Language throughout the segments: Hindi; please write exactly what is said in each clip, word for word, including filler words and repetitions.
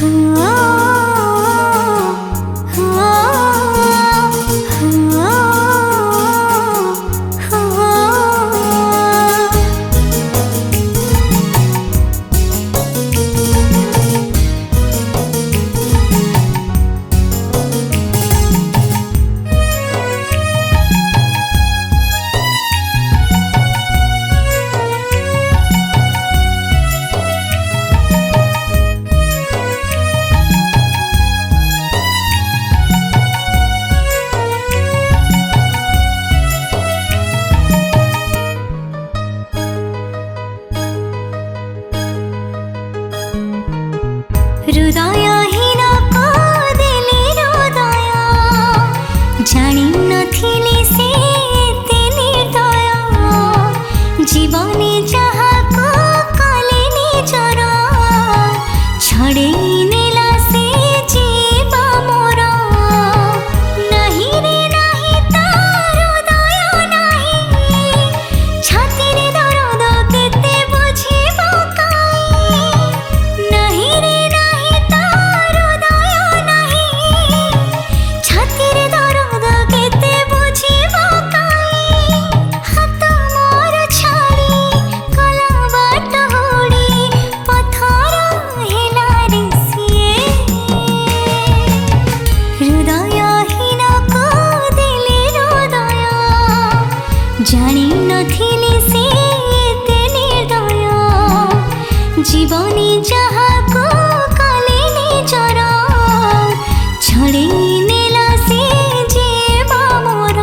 हृदयहीन को देले हृदय जानी नथिली से एते निर्दय जीवने जहाँ को कले निजर छड़ेई नेला से जीवा मोर नहीं रे नहीं तार हृदय नहीं छाती रे दर्द केते बुझिब काई नहीं रे जानी नथिली से एते निर्दय जीवनी जहाँ को कले निजर छड़ेई नेला से जीवा मोर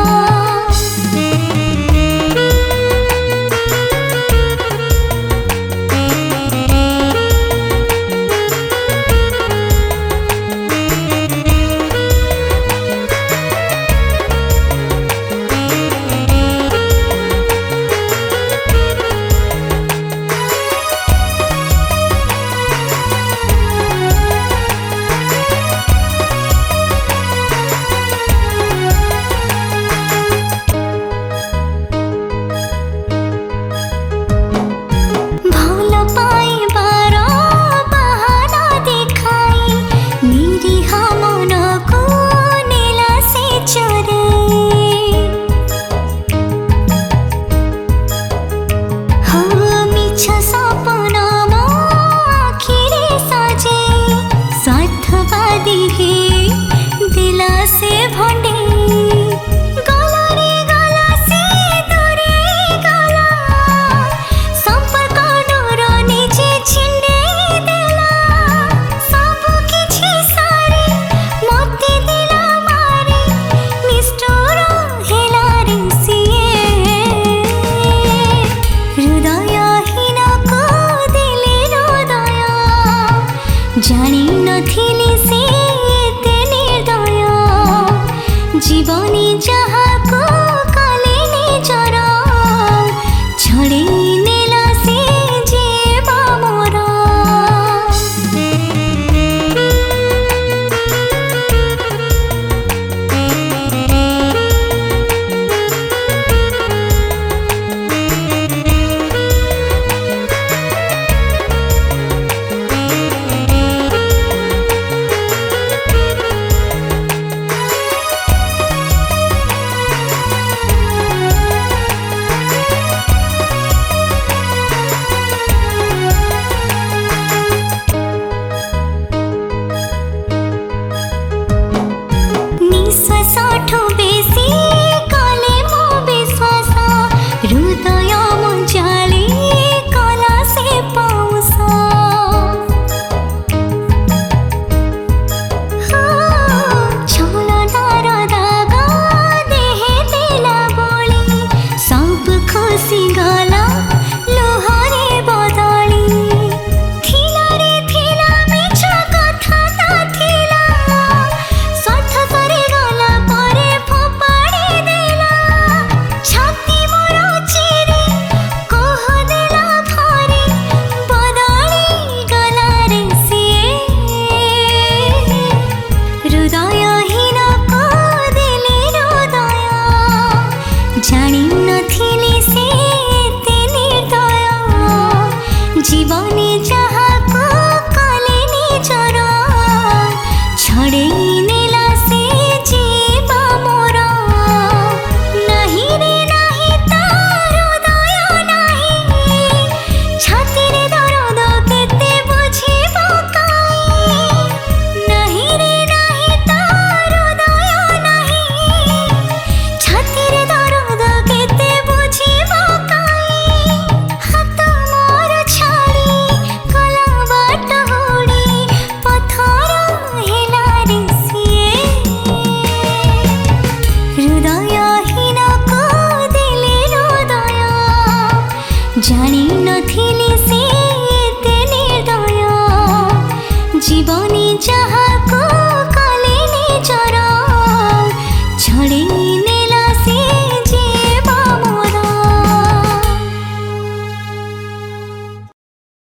दिला से भंडे गला रे गला से दूरे गला संपर्क डोर निजे छिंडे देला सब किछि सारे मते दिला मारे निष्ठुर हेला रे सिए हृदयहीन को देले हृदय जानी नथिली से जीवनी जहाँ